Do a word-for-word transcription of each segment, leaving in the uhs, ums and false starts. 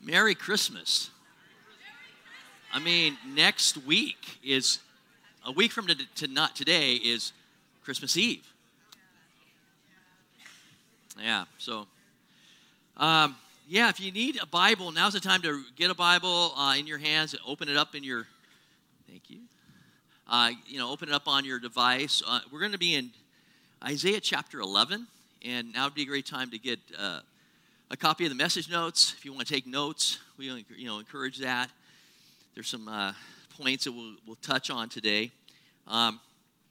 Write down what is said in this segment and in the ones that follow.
Merry Christmas. I mean, next week is, a week from to, to not today is Christmas Eve. Yeah, so, um, yeah, if you need a Bible, now's the time to get a Bible uh, in your hands and open it up in your, thank you, uh, you know, open it up on your device. Uh, we're going to be in Isaiah chapter eleven, and now would be a great time to get uh, a copy of the message notes. If you want to take notes, we you know encourage that. There's some uh, points that we'll, we'll touch on today. Um,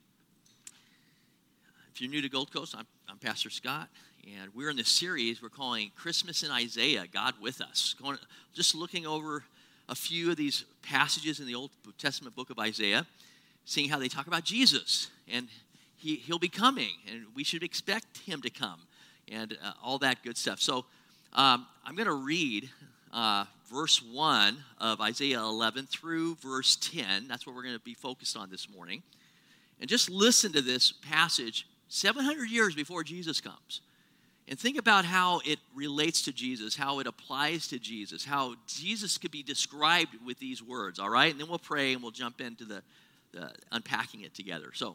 if you're new to Gold Coast, I'm, I'm Pastor Scott, and we're in this series we're calling Christmas in Isaiah, God with Us. Going, just looking over a few of these passages in the Old Testament book of Isaiah, seeing how they talk about Jesus, and he, he'll be coming, and we should expect him to come, and uh, all that good stuff. So um, I'm going to read uh, verse one of Isaiah eleven through verse ten. That's what we're going to be focused on this morning. And just listen to this passage seven hundred years before Jesus comes. And think about how it relates to Jesus, how it applies to Jesus, how Jesus could be described with these words, all right? And then we'll pray and we'll jump into the, the unpacking it together. So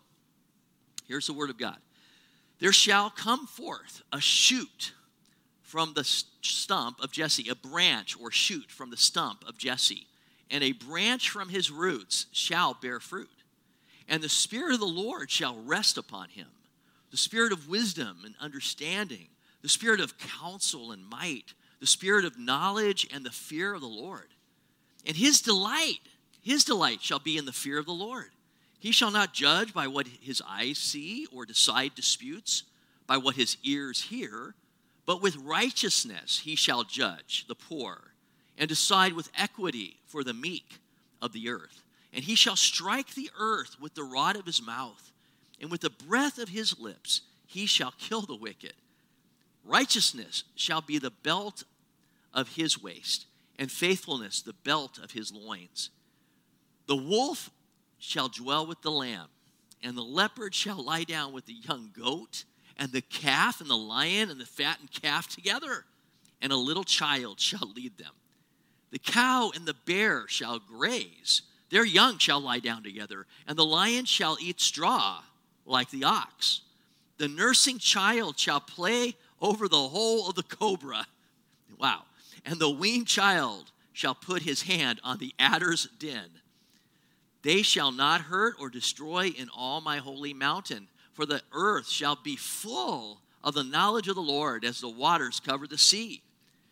here's the word of God. There shall come forth a shoot from the stump of Jesse, a branch or shoot from the stump of Jesse, and a branch from his roots shall bear fruit. And the Spirit of the Lord shall rest upon him, the Spirit of wisdom and understanding, the Spirit of counsel and might, the Spirit of knowledge and the fear of the Lord. And his delight, his delight shall be in the fear of the Lord. He shall not judge by what his eyes see or decide disputes by what his ears hear, but with righteousness he shall judge the poor and decide with equity for the meek of the earth. And he shall strike the earth with the rod of his mouth, and with the breath of his lips he shall kill the wicked. Righteousness shall be the belt of his waist, and faithfulness the belt of his loins. The wolf shall dwell with the lamb, and the leopard shall lie down with the young goat, and the calf and the lion and the fattened calf together, and a little child shall lead them. The cow and the bear shall graze, their young shall lie down together, and the lion shall eat straw like the ox. The nursing child shall play over the hole of the cobra. Wow. And the weaned child shall put his hand on the adder's den. They shall not hurt or destroy in all my holy mountain, for the earth shall be full of the knowledge of the Lord as the waters cover the sea.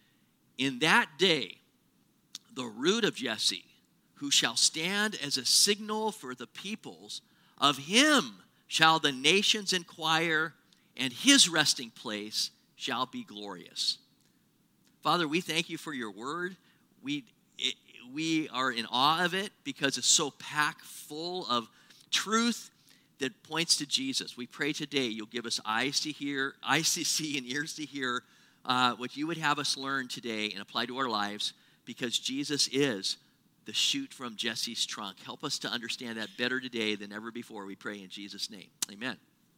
In that day, the root of Jesse, who shall stand as a signal for the peoples, of him shall the nations inquire, and his resting place shall be glorious. Father, we thank you for your word. We, it, we are in awe of it because it's so packed full of truth that points to Jesus. We pray today you'll give us eyes to hear, eyes to see, and ears to hear uh, what you would have us learn today and apply to our lives, because Jesus is the shoot from Jesse's trunk. Help us to understand that better today than ever before, we pray in Jesus' name. Amen.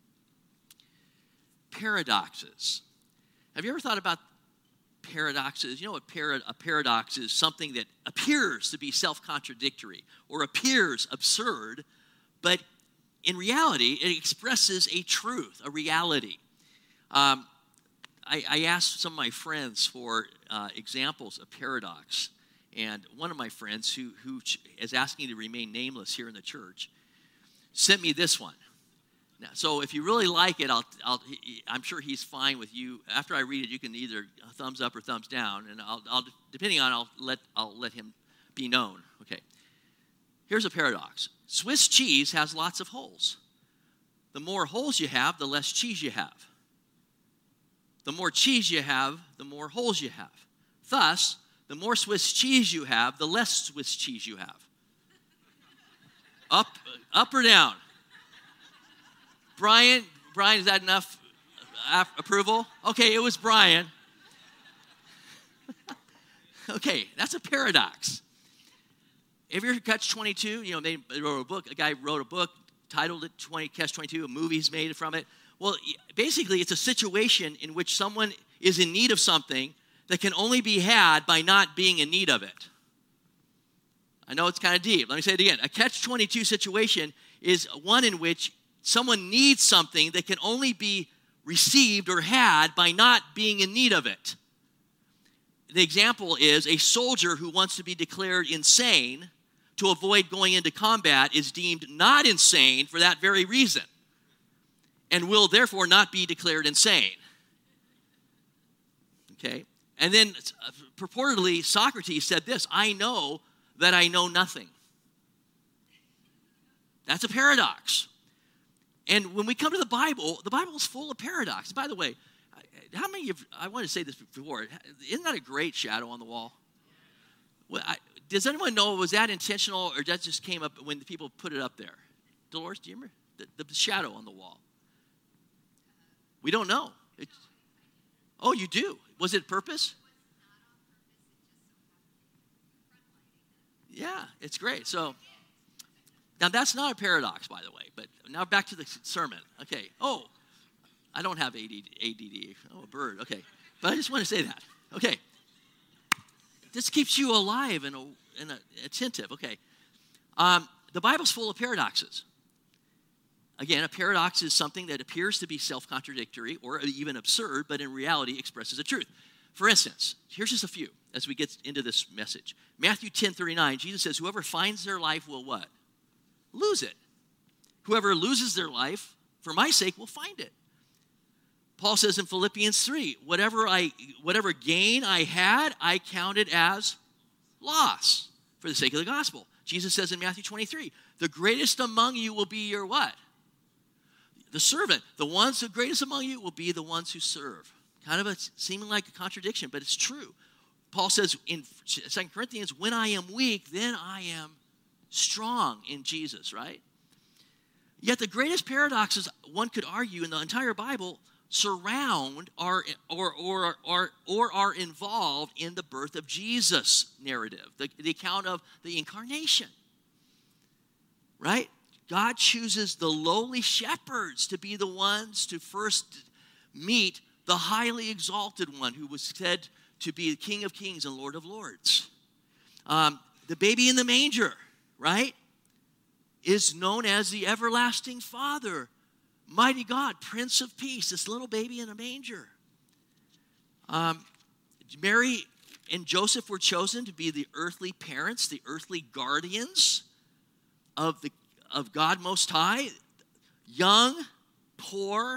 Paradoxes. Have you ever thought about paradoxes? You know what para- a paradox is? Something that appears to be self-contradictory or appears absurd, but in reality, it expresses a truth, a reality. Um, I, I asked some of my friends for uh, examples of paradox, and one of my friends, who, who is asking to remain nameless here in the church, sent me this one. Now, so if you really like it, I'll, I'll, I'm sure he's fine with you. After I read it, you can either thumbs up or thumbs down, and I'll, I'll depending on, I'll let, I'll let him be known. Okay. Here's a paradox. Swiss cheese has lots of holes. The more holes you have, the less cheese you have. The more cheese you have, the more holes you have. Thus, the more Swiss cheese you have, the less Swiss cheese you have. Up, up or down? Brian, Brian, is that enough approval? Okay, it was Brian. Okay, that's a paradox. Have you ever Catch twenty-two? You know, they wrote a book. A guy wrote a book, titled it twenty, Catch twenty-two. A movie's made from it. Well, basically, it's a situation in which someone is in need of something. that can only be had by not being in need of it. I know it's kind of deep. Let me say it again. A catch twenty-two situation is one in which someone needs something that can only be received or had by not being in need of it. The example is a soldier who wants to be declared insane to avoid going into combat is deemed not insane for that very reason and will therefore not be declared insane. Okay? And then uh, purportedly Socrates said this, I know that I know nothing. That's a paradox. And when we come to the Bible, the Bible is full of paradoxes. By the way, how many of, I want to say this before, isn't that a great shadow on the wall? Well, I, does anyone know, was that intentional or that just came up when the people put it up there? Dolores, do you remember? The, the shadow on the wall. We don't know. It's, oh, you do? Was it purpose? Yeah, it's great. So, now that's not a paradox, by the way, but now back to the sermon. Okay. Oh, I don't have A D D. Oh, a bird. Okay. But I just want to say that. Okay. This keeps you alive and, and attentive. Okay. Um, the Bible's full of paradoxes. Again, a paradox is something that appears to be self-contradictory or even absurd, but in reality expresses a truth. For instance, here's just a few as we get into this message. Matthew ten thirty-nine, Jesus says, whoever finds their life will what? Lose it. Whoever loses their life, for my sake, will find it. Paul says in Philippians three, whatever I, whatever gain I had, I counted as loss for the sake of the gospel. Jesus says in Matthew twenty-three, the greatest among you will be your what? The servant. The ones the greatest among you will be the ones who serve. Kind of a, seeming like a contradiction, but it's true. Paul says in Second Corinthians, when I am weak, then I am strong in Jesus, right? Yet the greatest paradoxes, one could argue, in the entire Bible surround our, or, or, or, or are involved in the birth of Jesus narrative, the, the account of the incarnation, right? God chooses the lowly shepherds to be the ones to first meet the highly exalted one who was said to be the King of Kings and Lord of Lords. Um, the baby in the manger, right, is known as the everlasting Father, mighty God, Prince of Peace, this little baby in a manger. Um, Mary and Joseph were chosen to be the earthly parents, the earthly guardians of, the, of God Most High, young, poor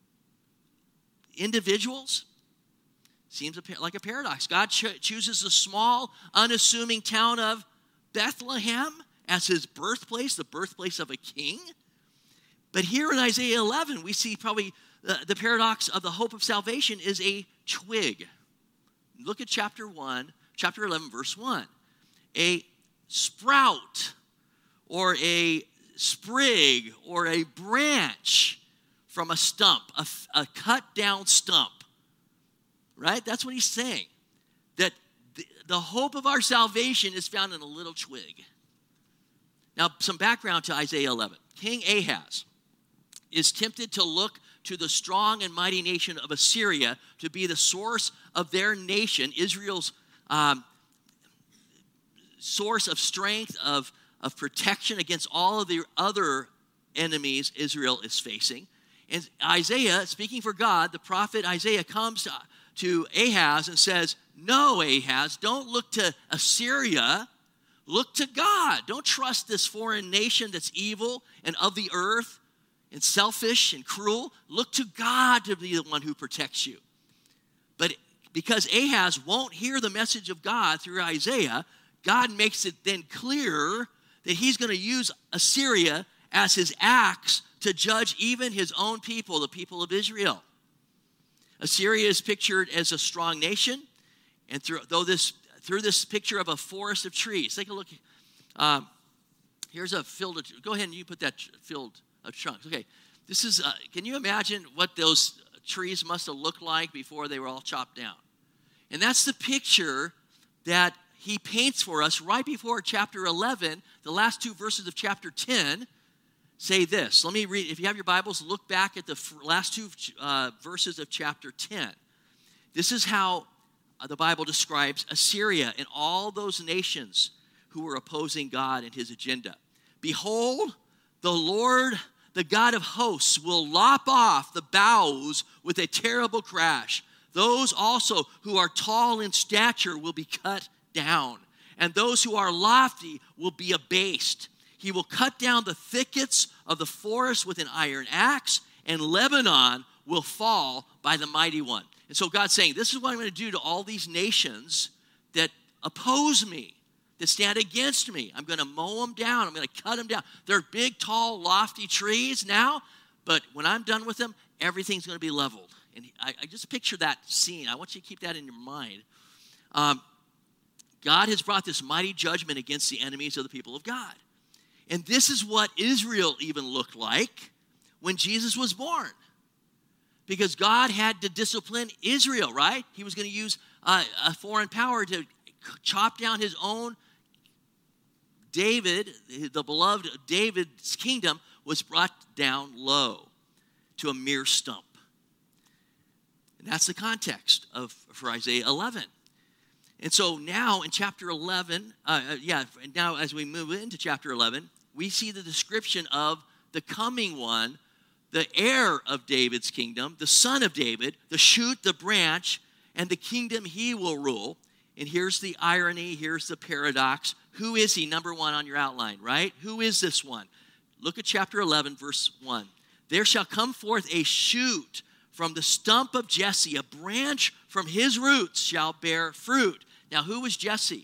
individuals. Seems like a paradox. God cho- chooses the small, unassuming town of Bethlehem as his birthplace, the birthplace of a king. But here in Isaiah eleven, we see probably the, the paradox of the hope of salvation is a twig. Look at chapter one, chapter eleven, verse one. A sprout or a sprig or a branch from a stump, a, a cut down stump. Right? That's what he's saying. That the, the hope of our salvation is found in a little twig. Now, some background to Isaiah eleven. King Ahaz is tempted to look to the strong and mighty nation of Assyria to be the source of their nation, Israel's um, source of strength, of, of protection against all of the other enemies Israel is facing. And Isaiah, speaking for God, the prophet Isaiah comes to, to Ahaz and says, no, Ahaz, don't look to Assyria. Look to God. Don't trust this foreign nation that's evil and of the earth and selfish and cruel. Look to God to be the one who protects you. But because Ahaz won't hear the message of God through Isaiah, God makes it then clear that he's going to use Assyria as his axe to judge even his own people, the people of Israel. Assyria is pictured as a strong nation, and through, though this, through this picture of a forest of trees. Take a look. Um, here's a field of, go ahead and you put that field of trunks. Okay, this is, uh, can you imagine what those trees must have looked like before they were all chopped down? And that's the picture that he paints for us right before chapter eleven. The last two verses of chapter ten say this. Let me read. If you have your Bibles, look back at the last two uh, verses of chapter ten. This is how uh, the Bible describes Assyria and all those nations who were opposing God and his agenda. Behold, the Lord, the God of hosts, will lop off the boughs with a terrible crash. Those also who are tall in stature will be cut down, and those who are lofty will be abased. He will cut down the thickets of the forest with an iron axe, and Lebanon will fall by the mighty one. And so God's saying, this is what I'm going to do to all these nations that oppose me, that stand against me. I'm going to mow them down. I'm going to cut them down. They're big, tall, lofty trees now, but when I'm done with them, everything's going to be leveled. And I, I just picture that scene. I want you to keep that in your mind. Um, God has brought this mighty judgment against the enemies of the people of God. And this is what Israel even looked like when Jesus was born. Because God had to discipline Israel, right? He was going to use uh, a foreign power to chop down his own David, the beloved David's kingdom, was brought down low to a mere stump. And that's the context of for Isaiah eleven. And so now in chapter eleven, uh, yeah, now as we move into chapter eleven, we see the description of the coming one, the heir of David's kingdom, the son of David, the shoot, the branch, and the kingdom he will rule. And here's the irony, here's the paradox. Who is he? Number one on your outline, right? Who is this one? Look at chapter eleven, verse one. There shall come forth a shoot from the stump of Jesse, a branch from his roots shall bear fruit. Now, who was Jesse?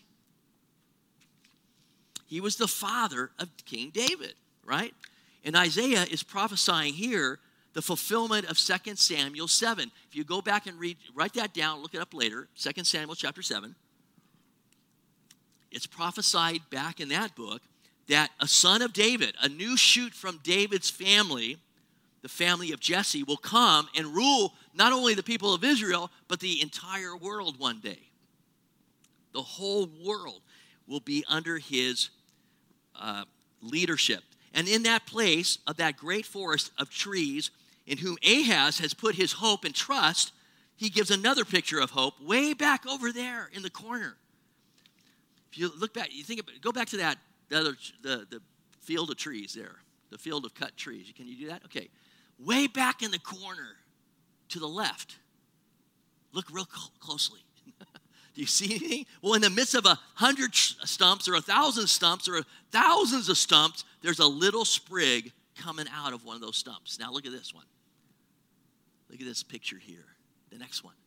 He was the father of King David, right? And Isaiah is prophesying here the fulfillment of Second Samuel seven. If you go back and read, write that down, look it up later, Second Samuel chapter seven. It's prophesied back in that book that a son of David, a new shoot from David's family, the family of Jesse, will come and rule not only the people of Israel, but the entire world one day. The whole world will be under his uh, leadership. And in that place of that great forest of trees in whom Ahaz has put his hope and trust, he gives another picture of hope way back over there in the corner. If you look back, you think about, go back to that, the, other, the, the field of trees there, the field of cut trees. Can you do that? Okay. Way back in the corner to the left. Look real cl- closely. Do you see anything? Well, in the midst of a hundred stumps or a thousand stumps or thousands of stumps, there's a little sprig coming out of one of those stumps. Now look at this one. Look at this picture here. The next one.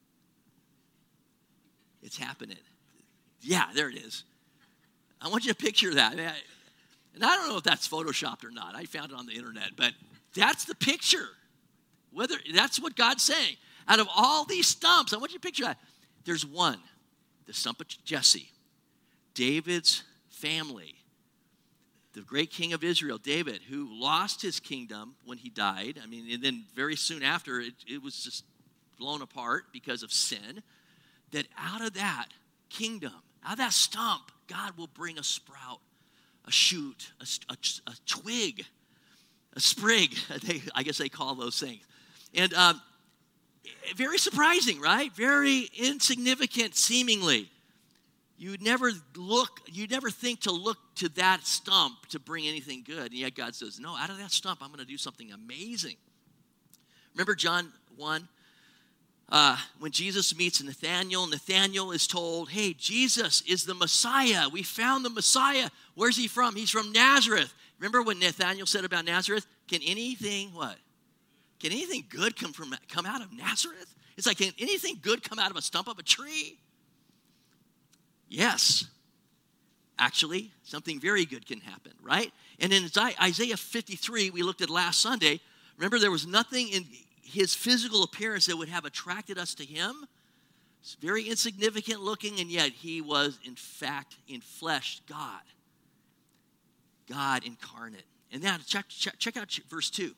It's happening. Yeah, there it is. I want you to picture that. And I don't know if that's photoshopped or not. I found it on the internet, but that's the picture. Whether that's what God's saying. Out of all these stumps, I want you to picture that. There's one, the stump of Jesse, David's family, the great king of Israel, David, who lost his kingdom when he died. I mean, and then very soon after, it, it was just blown apart because of sin. That out of that kingdom, out of that stump, God will bring a sprout, a shoot, a, a, a twig, a sprig. They, I guess they call those things. And um, very surprising, right? Very insignificant, seemingly. You'd never look, you'd never think to look to that stump to bring anything good. And yet God says, no, out of that stump, I'm going to do something amazing. Remember John one? Uh, when Jesus meets Nathanael, Nathanael is told, hey, Jesus is the Messiah. We found the Messiah. Where's he from? He's from Nazareth. Remember what Nathanael said about Nazareth? Can anything, what? Can anything good come from come out of Nazareth? It's like, can anything good come out of a stump of a tree? Yes. Actually, something very good can happen, right? And in Isaiah fifty-three, we looked at last Sunday, remember there was nothing in his physical appearance that would have attracted us to him. It's very insignificant looking, and yet he was, in fact, in flesh, God. God incarnate. And now, check, check, check out verse two.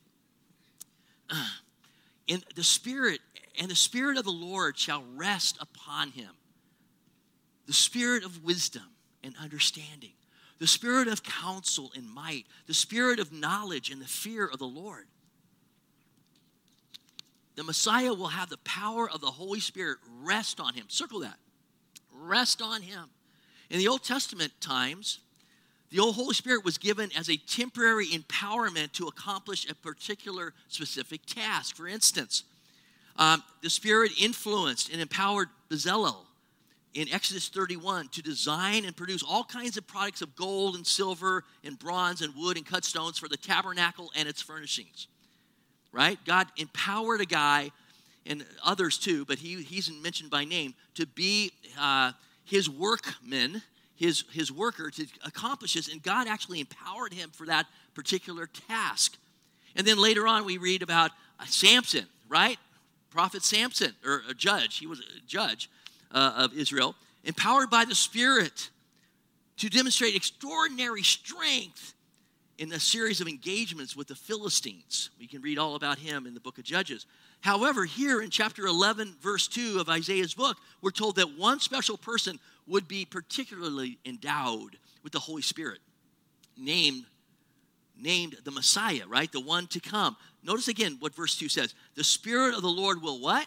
In the Spirit, and the Spirit of the Lord shall rest upon him. The Spirit of wisdom and understanding. The Spirit of counsel and might. The Spirit of knowledge and the fear of the Lord. The Messiah will have the power of the Holy Spirit rest on him. Circle that. Rest on him. In the Old Testament times, the old Holy Spirit was given as a temporary empowerment to accomplish a particular specific task. For instance, um, the Spirit influenced and empowered Bezalel in Exodus thirty-one to design and produce all kinds of products of gold and silver and bronze and wood and cut stones for the tabernacle and its furnishings. Right? God empowered a guy, and others too, but he, he's mentioned by name, to be uh, his workman, his, his worker, to accomplish this. And God actually empowered him for that particular task. And then later on we read about uh, Samson, right? Prophet Samson, or a judge. He was a judge uh, of Israel, empowered by the Spirit to demonstrate extraordinary strength in a series of engagements with the Philistines. We can read all about him in the book of Judges. However, here in chapter eleven, verse two of Isaiah's book, we're told that one special person would be particularly endowed with the Holy Spirit, named, named the Messiah, right? The one to come. Notice again what verse two says. The Spirit of the Lord will what?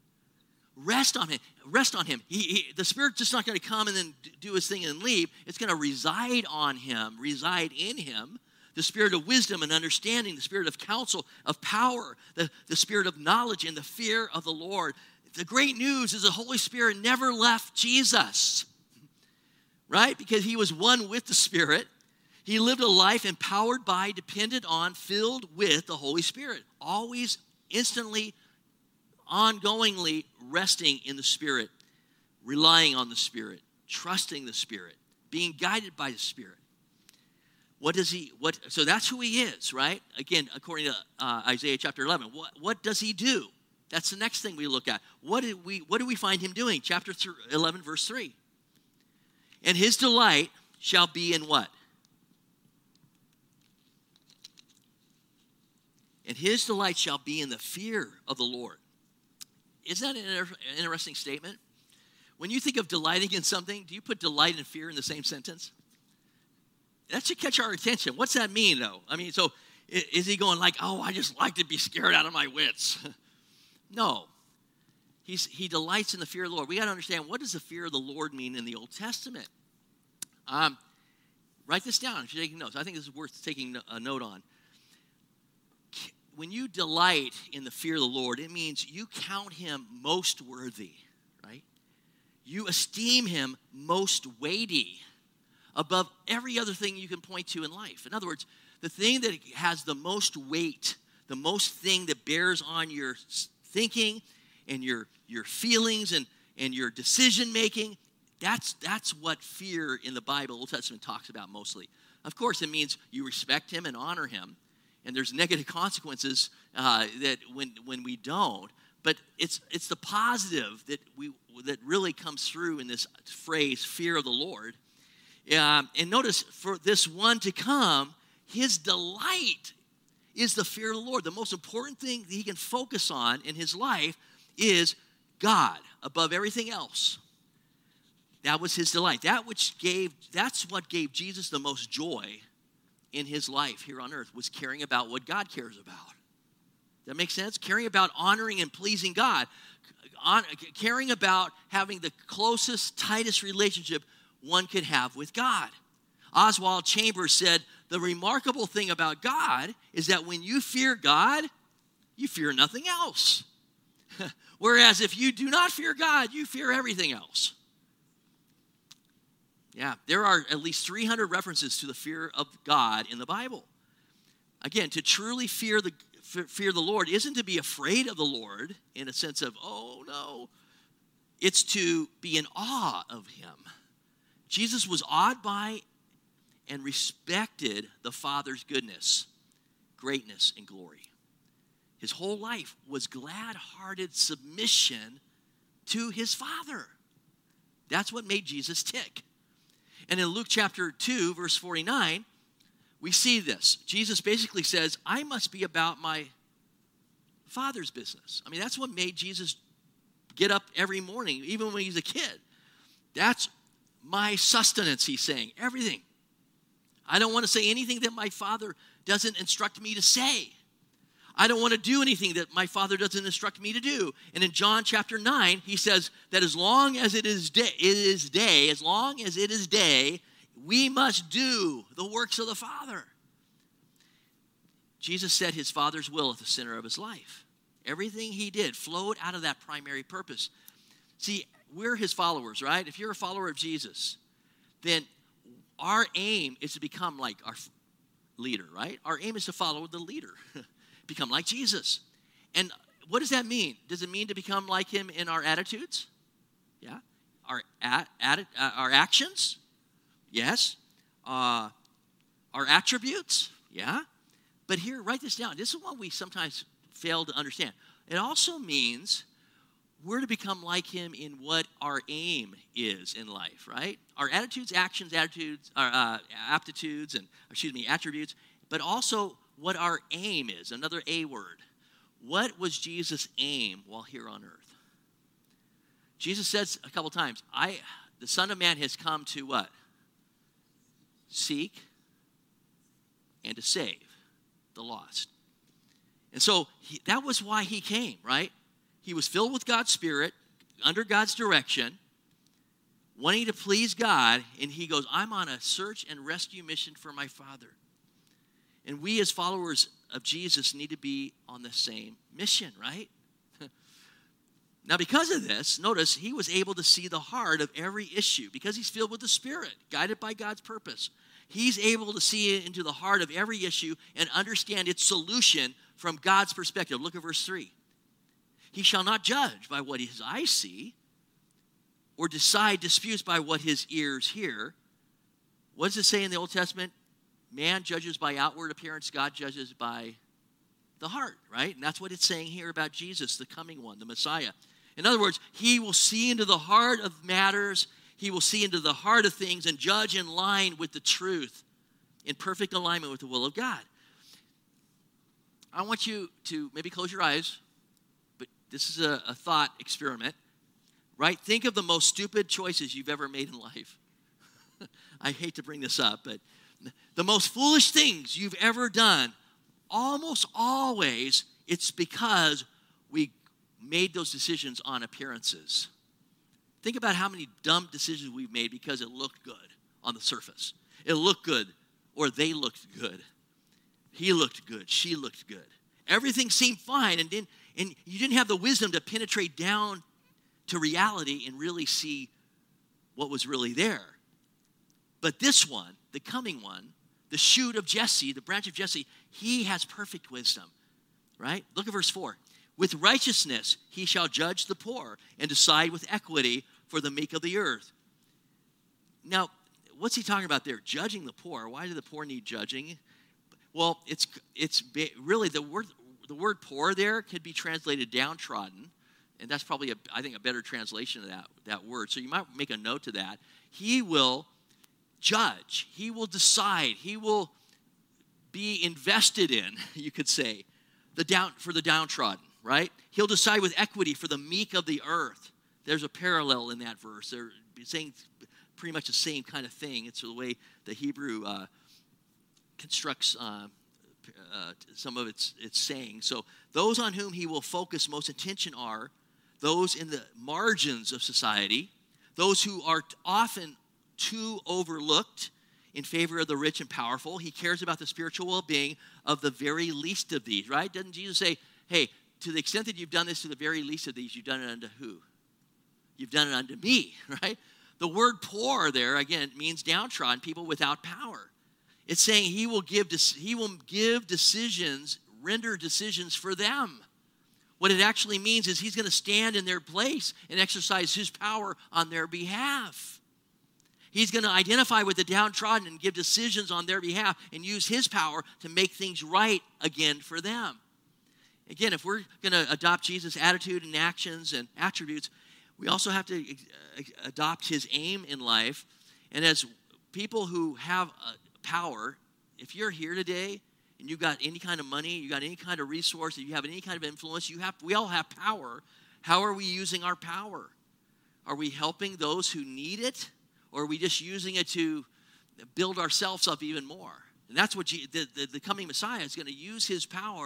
Rest on him. Rest on him. He, he, the Spirit's just not going to come and then do his thing and leave. It's going to reside on him, reside in him. The Spirit of wisdom and understanding, the Spirit of counsel, of power, the, the Spirit of knowledge and the fear of the Lord. The great news is the Holy Spirit never left Jesus, right? Because he was one with the Spirit. He lived a life empowered by, dependent on, filled with the Holy Spirit. Always, instantly, ongoingly resting in the Spirit, relying on the Spirit, trusting the Spirit, being guided by the Spirit. What does he, what, so that's who he is, right? Again, according to uh, Isaiah chapter eleven. What, what does he do? That's the next thing we look at. What did we, what do we find him doing? Chapter eleven, verse three. And his delight shall be in what? And his delight shall be in the fear of the Lord. Isn't that an interesting statement? When you think of delighting in something, do you put delight and fear in the same sentence? That should catch our attention. What's that mean, though? I mean, so is he going like, oh, I just like to be scared out of my wits? No. He's, he delights in the fear of the Lord. We got to understand, what does the fear of the Lord mean in the Old Testament? Um, write this down if you're taking notes. I think this is worth taking a note on. When you delight in the fear of the Lord, it means you count him most worthy, right? You esteem him most weighty above every other thing you can point to in life. In other words, the thing that has the most weight, the most thing that bears on your thinking and your, your feelings and, and your decision-making, that's, that's what fear in the Bible, Old Testament, talks about mostly. Of course, it means you respect him and honor him, and there's negative consequences uh, that when, when we don't. But it's, it's the positive that, we, that really comes through in this phrase, fear of the Lord. Um, and notice, for this one to come, his delight is the fear of the Lord. The most important thing that he can focus on in his life is God above everything else. That was his delight. That which gave, that's what gave Jesus the most joy in his life here on earth, was caring about what God cares about. That makes sense? Caring about honoring and pleasing God. On, caring about having the closest, tightest relationship one could have with God. Oswald Chambers said, the remarkable thing about God is that when you fear God, you fear nothing else. Whereas if you do not fear God, you fear everything else. Yeah, there are at least three hundred references to the fear of God in the Bible. Again, to truly fear the fear the Lord isn't to be afraid of the Lord in a sense of, oh no. It's to be in awe of him. Jesus was awed by and respected the Father's goodness, greatness, and glory. His whole life was glad-hearted submission to his Father. That's what made Jesus tick. And in Luke chapter two, verse forty-nine, we see this. Jesus basically says, I must be about my Father's business. I mean, that's what made Jesus get up every morning, even when he was a kid. That's my sustenance, he's saying, everything. I don't want to say anything that my Father doesn't instruct me to say. I don't want to do anything that my Father doesn't instruct me to do. And in John chapter nine, he says that as long as it is day, it is day, as long as it is day, we must do the works of the Father. Jesus set his Father's will at the center of his life. Everything he did flowed out of that primary purpose. See, we're his followers, right? If you're a follower of Jesus, then our aim is to become like our leader, right? Our aim is to follow the leader, become like Jesus. And what does that mean? Does it mean to become like him in our attitudes? Yeah. Our, at, at, uh, our actions? Yes. Uh, our attributes? Yeah. But here, write this down. This is what we sometimes fail to understand. It also means we're to become like him in what our aim is in life, right? Our attitudes, actions, attitudes, our uh, aptitudes, and excuse me, attributes, but also what our aim is. Another A word. What was Jesus' aim while here on earth? Jesus says a couple times, "I, the Son of Man, has come to what? Seek and to save the lost." And so he, that was why he came, right? He was filled with God's Spirit, under God's direction, wanting to please God, and he goes, I'm on a search and rescue mission for my Father. And we as followers of Jesus need to be on the same mission, right? Now, because of this, notice he was able to see the heart of every issue because he's filled with the Spirit, guided by God's purpose. He's able to see into the heart of every issue and understand its solution from God's perspective. Look at verse three. He shall not judge by what his eyes see or decide disputes by what his ears hear. What does it say in the Old Testament? Man judges by outward appearance, God judges by the heart, right? And that's what it's saying here about Jesus, the coming one, the Messiah. In other words, he will see into the heart of matters. He will see into the heart of things and judge in line with the truth, in perfect alignment with the will of God. I want you to maybe close your eyes, but this is a, a thought experiment, right? Think of the most stupid choices you've ever made in life. I hate to bring this up, but the most foolish things you've ever done, almost always it's because we made those decisions on appearances. Think about how many dumb decisions we've made because it looked good on the surface. It looked good, or they looked good. He looked good. She looked good. Everything seemed fine, and, didn't, and you didn't have the wisdom to penetrate down to reality and really see what was really there. But this one, the coming one, the shoot of Jesse, the branch of Jesse, he has perfect wisdom, right? Look at verse four. With righteousness he shall judge the poor and decide with equity for the meek of the earth. Now, what's he talking about there? Judging the poor. Why do the poor need judging? Well, it's it's really the word the word poor there could be translated downtrodden, and that's probably a, I think a better translation of that that word. So you might make a note to that. He will judge. He will decide. He will be invested in, you could say, the down for the downtrodden, right? He'll decide with equity for the meek of the earth. There's a parallel in that verse. They're saying pretty much the same kind of thing. It's the way the Hebrew uh, constructs uh, uh, some of its, its saying. So those on whom he will focus most attention are those in the margins of society, those who are often too overlooked in favor of the rich and powerful. He cares about the spiritual well-being of the very least of these, right? Doesn't Jesus say, hey, to the extent that you've done this to the very least of these, you've done it unto who? You've done it unto me, right? The word poor there, again, means downtrodden, people without power. It's saying he will give he will give decisions, render decisions for them. What it actually means is he's going to stand in their place and exercise his power on their behalf. He's going to identify with the downtrodden and give decisions on their behalf and use his power to make things right again for them. Again, if we're going to adopt Jesus' attitude and actions and attributes, we also have to adopt his aim in life. And as people who have power, if you're here today and you've got any kind of money, you got any kind of resource, you have any kind of influence, you have. we all have power. How are we using our power? Are we helping those who need it? Or are we just using it to build ourselves up even more? And that's what G- the, the, the coming Messiah is going to use his power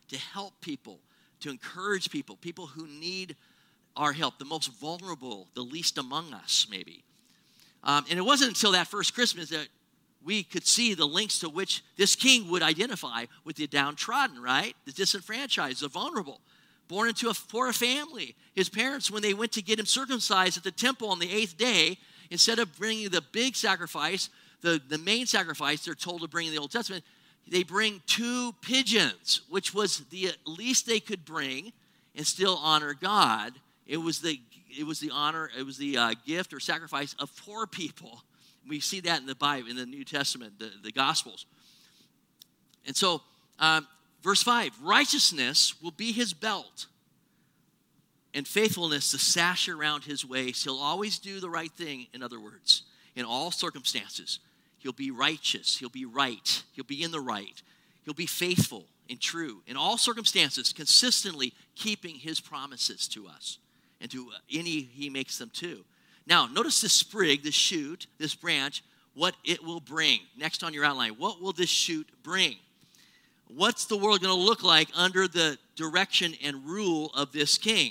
to help people, to encourage people, people who need our help, the most vulnerable, the least among us, maybe. Um, and it wasn't until that first Christmas that we could see the links to which this king would identify with the downtrodden, right? The disenfranchised, the vulnerable. Born into a poor family. His parents, when they went to get him circumcised at the temple on the eighth day, instead of bringing the big sacrifice, the, the main sacrifice they're told to bring in the Old Testament, they bring two pigeons, which was the least they could bring and still honor God. It was the it was the honor, it was the uh, gift or sacrifice of poor people. We see that in the Bible, in the New Testament, the, the Gospels. And so, um, verse five, righteousness will be his belt, and faithfulness the sash around his waist. He'll always do the right thing, in other words, in all circumstances. He'll be righteous. He'll be right. He'll be in the right. He'll be faithful and true in all circumstances, consistently keeping his promises to us and to any he makes them to. Now, notice this sprig, this shoot, this branch, what it will bring. Next on your outline, what will this shoot bring? What's the world going to look like under the direction and rule of this king?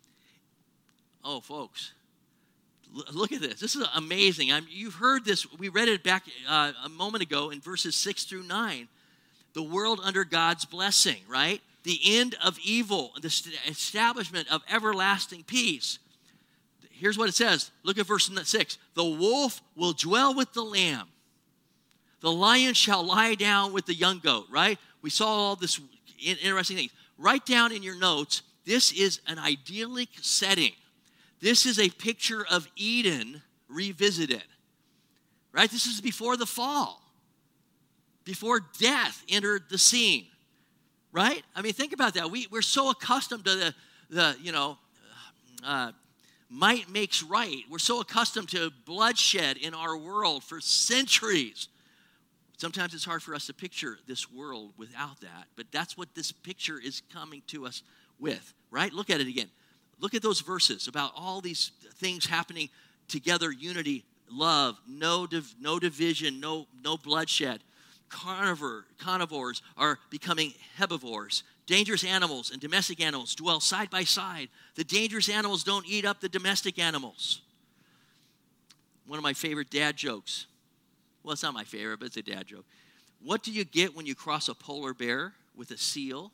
Oh, folks, l- look at this. This is amazing. I mean, you've heard this. We read it back uh, a moment ago in verses six through nine. The world under God's blessing, right? The end of evil, the st- establishment of everlasting peace. Here's what it says. Look at verse six. The wolf will dwell with the lamb. The lion shall lie down with the young goat, right? We saw all this interesting things. Write down in your notes, this is an idyllic setting. This is a picture of Eden revisited, right? This is before the fall, before death entered the scene, right? I mean, think about that. We, we're so accustomed to the, the you know, uh, might makes right. We're so accustomed to bloodshed in our world for centuries. Sometimes it's hard for us to picture this world without that, but that's what this picture is coming to us with, right? Look at it again. Look at those verses about all these things happening together, unity, love, no div- no division, no, no bloodshed. Carnivore, carnivores are becoming herbivores. Dangerous animals and domestic animals dwell side by side. The dangerous animals don't eat up the domestic animals. One of my favorite dad jokes. Well, it's not my favorite, but it's a dad joke. What do you get when you cross a polar bear with a seal?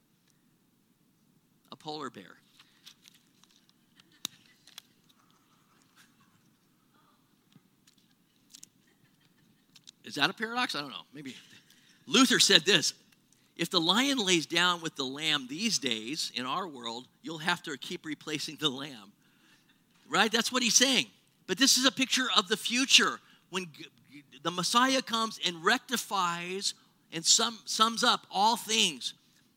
A polar bear. Is that a paradox? I don't know. Maybe. Luther said this. If the lion lays down with the lamb these days in our world, you'll have to keep replacing the lamb. Right? That's what he's saying. But this is a picture of the future when the Messiah comes and rectifies and sum, sums up all things.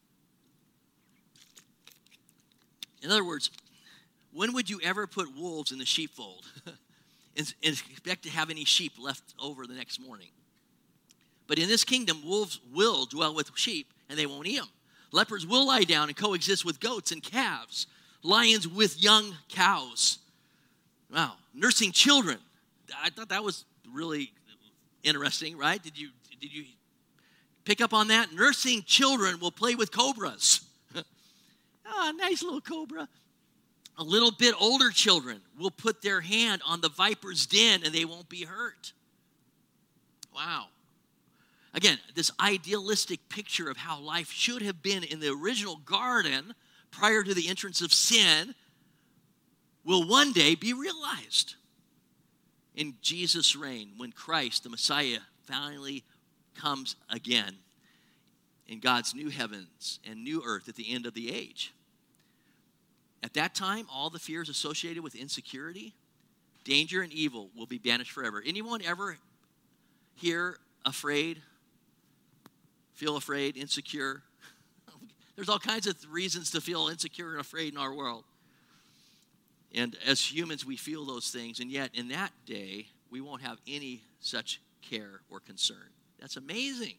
In other words, when would you ever put wolves in the sheepfold and, and expect to have any sheep left over the next morning? But in this kingdom, wolves will dwell with sheep, and they won't eat them. Leopards will lie down and coexist with goats and calves. Lions with young cows. Wow. Nursing children. I thought that was really interesting, right? Did you did you pick up on that? Nursing children will play with cobras. Ah, nice little cobra. A little bit older children will put their hand on the viper's den and they won't be hurt. Wow. Again, this idealistic picture of how life should have been in the original garden prior to the entrance of sin will one day be realized in Jesus' reign when Christ, the Messiah, finally comes again in God's new heavens and new earth at the end of the age. At that time, all the fears associated with insecurity, danger, and evil will be banished forever. Anyone ever here afraid? Feel afraid, insecure? There's all kinds of reasons to feel insecure and afraid in our world. And as humans, we feel those things, and yet in that day, we won't have any such care or concern. That's amazing.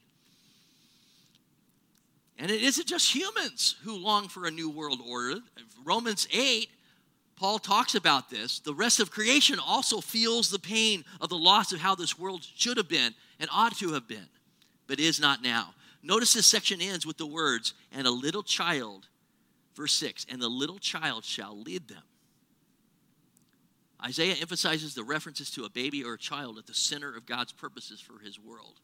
And it isn't just humans who long for a new world order. Romans eight, Paul talks about this. The rest of creation also feels the pain of the loss of how this world should have been and ought to have been, but is not now. Notice this section ends with the words, and a little child, verse six, and the little child shall lead them. Isaiah emphasizes the references to a baby or a child at the center of God's purposes for his world.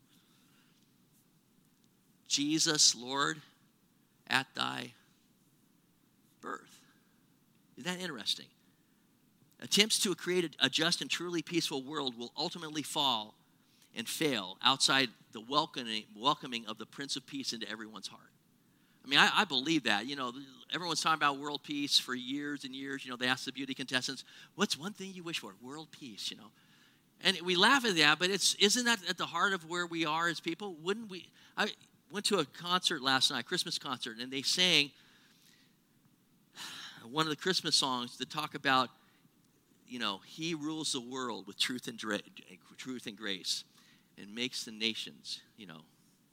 Jesus, Lord, at thy birth. Isn't that interesting? Attempts to create a just and truly peaceful world will ultimately fall and fail outside the welcoming, welcoming of the Prince of Peace into everyone's heart. I mean, I, I believe that. You know, everyone's talking about world peace for years and years. You know, they ask the beauty contestants, what's one thing you wish for? World peace, you know. And we laugh at that, but it's isn't that at the heart of where we are as people? Wouldn't we? I went to a concert last night, Christmas concert, and they sang one of the Christmas songs that talk about, you know, he rules the world with truth and dra- truth and grace, and makes the nations, you know,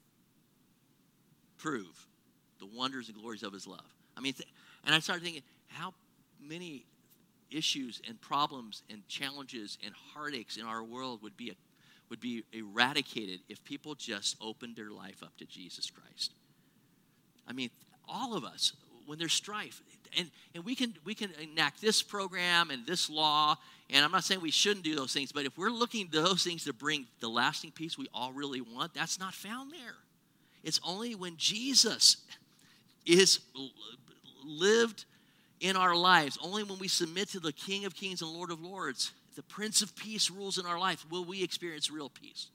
prove the wonders and glories of his love. I mean, th- and I started thinking, how many issues and problems and challenges and heartaches in our world would be a, would be eradicated if people just opened their life up to Jesus Christ. I mean, all of us, when there's strife, and, and we can we can enact this program and this law, and I'm not saying we shouldn't do those things, but if we're looking to those things to bring the lasting peace we all really want, that's not found there. It's only when Jesus is lived in our lives, only when we submit to the King of Kings and Lord of Lords, the Prince of Peace rules in our life, will we experience real peace.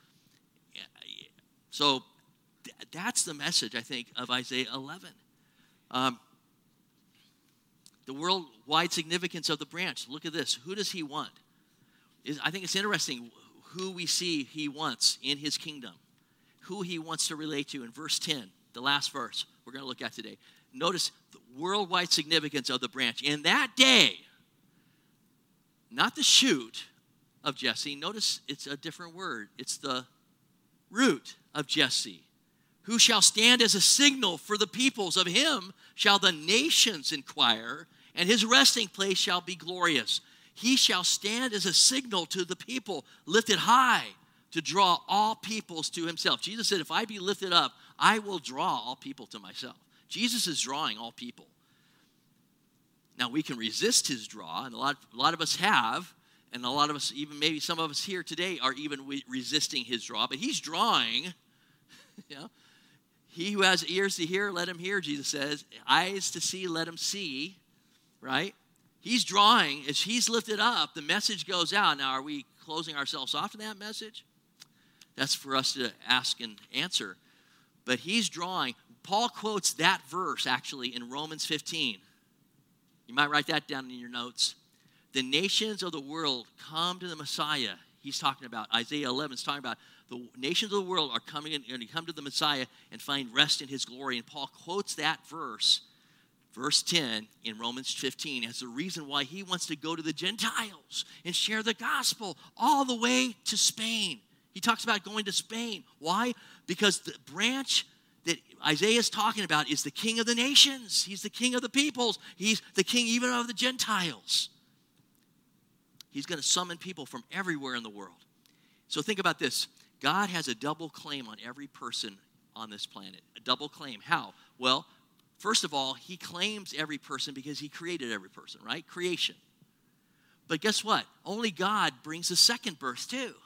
So that's the message, I think, of Isaiah eleven. Um, the worldwide significance of the branch. Look at this. Who does he want? I think it's interesting who we see he wants in his kingdom, who he wants to relate to in verse ten, the last verse we're going to look at today. Notice the worldwide significance of the branch. In that day, not the shoot of Jesse. Notice it's a different word. It's the root of Jesse. Who shall stand as a signal for the peoples? Of him shall the nations inquire, and his resting place shall be glorious. He shall stand as a signal to the people, lifted high to draw all peoples to himself. Jesus said, if I be lifted up, I will draw all people to myself. Jesus is drawing all people. Now, we can resist his draw, and a lot, a lot of us have, and a lot of us, even maybe some of us here today, are even resisting his draw, but he's drawing, you know. He who has ears to hear, let him hear, Jesus says. Eyes to see, let him see, right? He's drawing. As he's lifted up, the message goes out. Now, are we closing ourselves off to that message? That's for us to ask and answer. But he's drawing. Paul quotes that verse, actually, in Romans fifteen. You might write that down in your notes. The nations of the world come to the Messiah. He's talking about, Isaiah eleven is talking about, the nations of the world are coming in and come to the Messiah and find rest in his glory. And Paul quotes that verse, verse ten in Romans fifteen, as the reason why he wants to go to the Gentiles and share the gospel all the way to Spain. He talks about going to Spain. Why? Because the branch that Isaiah is talking about is the king of the nations. He's the king of the peoples. He's the king even of the Gentiles. He's going to summon people from everywhere in the world. So think about this. God has a double claim on every person on this planet. A double claim. How? Well, first of all, he claims every person because he created every person, right? Creation. But guess what? Only God brings the second birth too.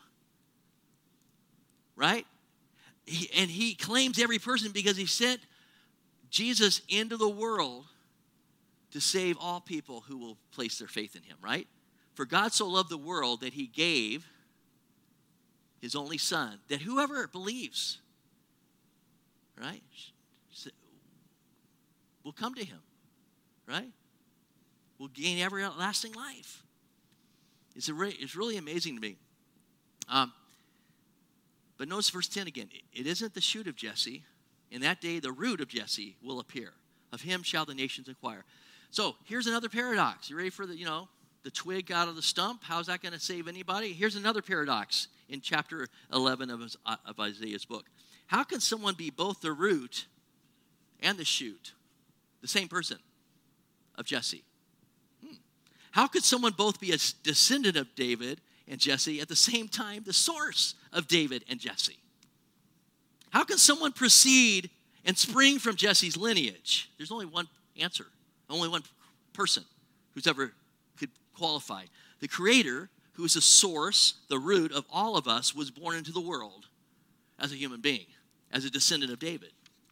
Right? He, and he claims every person because he sent Jesus into the world to save all people who will place their faith in him, right? For God so loved the world that he gave his only son, that whoever believes, right, will come to him, right? Will gain everlasting life. It's, a re- it's really amazing to me. Um, but notice verse ten again. It isn't the shoot of Jesse. In that day, the root of Jesse will appear. Of him shall the nations inquire. So here's another paradox. You ready for the, you know, the twig out of the stump? How's that going to save anybody? Here's another paradox in chapter eleven of, his, of Isaiah's book. How can someone be both the root and the shoot, the same person of Jesse? Hmm. How could someone both be a descendant of David and Jesse at the same time the source of David and Jesse? How can someone proceed and spring from Jesse's lineage? There's only one answer, only one person who's ever could qualify. The Creator, who is the source, the root of all of us, was born into the world as a human being, as a descendant of David.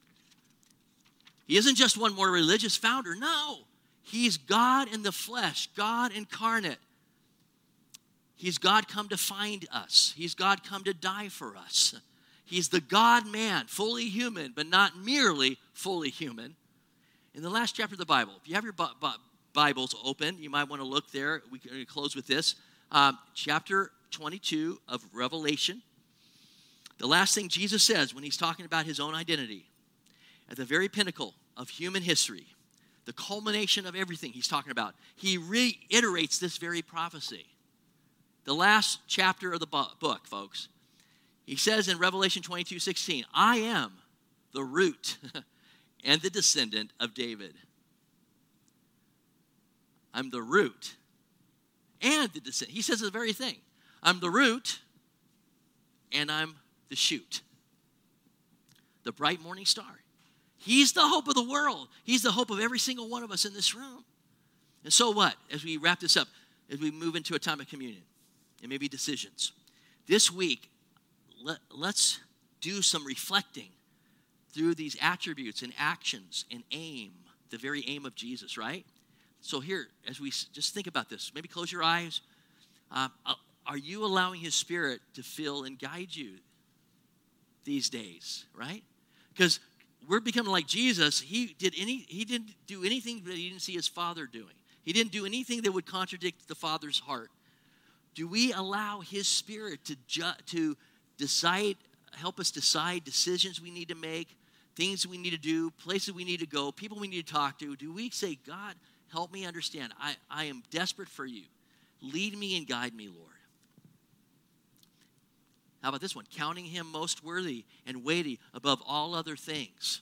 He isn't just one more religious founder. No, he's God in the flesh, God incarnate. He's God come to find us. He's God come to die for us. He's the God-man, fully human, but not merely fully human. In the last chapter of the Bible, if you have your Bibles open, you might want to look there. We can close with this. Um, chapter twenty-two of Revelation. The last thing Jesus says when he's talking about his own identity, at the very pinnacle of human history, the culmination of everything he's talking about, he reiterates this very prophecy. The last chapter of the book, folks. He says in Revelation twenty-two sixteen, I am the root and the descendant of David. I'm the root and the descendant. He says the very thing. I'm the root and I'm the shoot. The bright morning star. He's the hope of the world. He's the hope of every single one of us in this room. And so what? As we wrap this up, as we move into a time of communion, and maybe decisions. This week, let, let's do some reflecting through these attributes and actions and aim, the very aim of Jesus, right? So here, as we just think about this, maybe close your eyes. Um, are you allowing his Spirit to fill and guide you these days, right? Because we're becoming like Jesus. He did any. He didn't do anything that he didn't see his Father doing. He didn't do anything that would contradict the Father's heart. Do we allow his Spirit to ju- to decide, help us decide decisions we need to make, things we need to do, places we need to go, people we need to talk to? Do we say, God, help me understand. I, I am desperate for you. Lead me and guide me, Lord. How about this one? Counting him most worthy and weighty above all other things.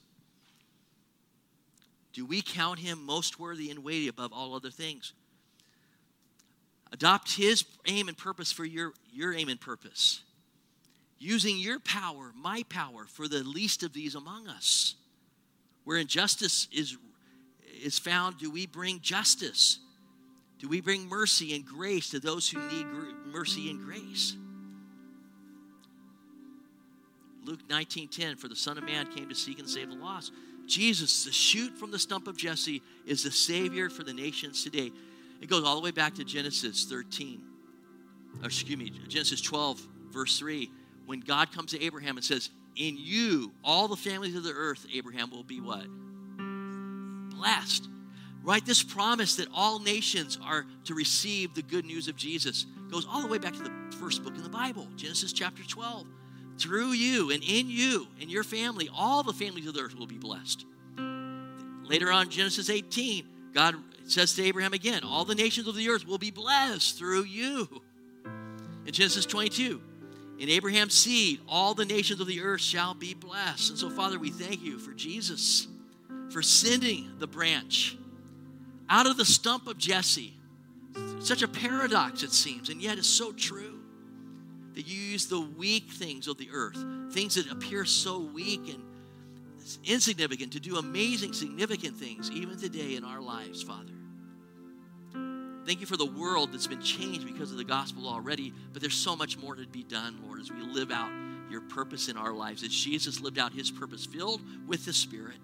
Do we count him most worthy and weighty above all other things? Adopt his aim and purpose for your, your aim and purpose. Using your power, my power, for the least of these among us. Where injustice is, is found, do we bring justice? Do we bring mercy and grace to those who need mercy and grace? Luke nineteen ten, for the Son of Man came to seek and save the lost. Jesus, the shoot from the stump of Jesse, is the Savior for the nations today. It goes all the way back to Genesis thirteen. Or excuse me, Genesis twelve, verse three. When God comes to Abraham and says, in you, all the families of the earth, Abraham, will be what? Blessed. Right? This promise that all nations are to receive the good news of Jesus goes all the way back to the first book in the Bible, Genesis chapter twelve. Through you and in you and your family, all the families of the earth will be blessed. Later on, Genesis eighteen, God says to Abraham again, all the nations of the earth will be blessed through you. In Genesis twenty-two, in Abraham's seed, all the nations of the earth shall be blessed. And so, Father, we thank you for Jesus, for sending the branch out of the stump of Jesse. Such a paradox, it seems, and yet it's so true. That you use the weak things of the earth, things that appear so weak and insignificant, to do amazing, significant things, even today in our lives, Father. Thank you for the world that's been changed because of the gospel already, but there's so much more to be done, Lord, as we live out your purpose in our lives, as Jesus lived out his purpose filled with the Spirit.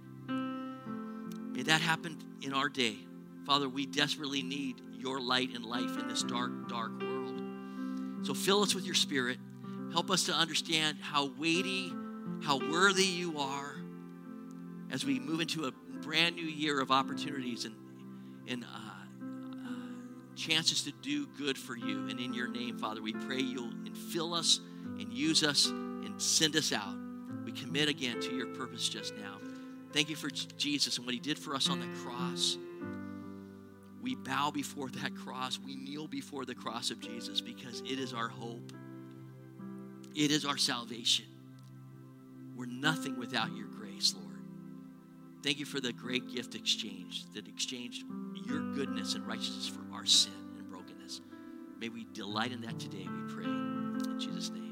May that happen in our day. Father, we desperately need your light and life in this dark, dark world. So fill us with your Spirit. Help us to understand how weighty, how worthy you are as we move into a brand new year of opportunities and, and uh, uh, chances to do good for you. And in your name, Father, we pray you'll fill us and use us and send us out. We commit again to your purpose just now. Thank you for Jesus and what he did for us on the cross. We bow before that cross. We kneel before the cross of Jesus because it is our hope. It is our salvation. We're nothing without your grace, Lord. Thank you for the great gift exchange that exchanged your goodness and righteousness for our sin and brokenness. May we delight in that today, we pray. In Jesus' name.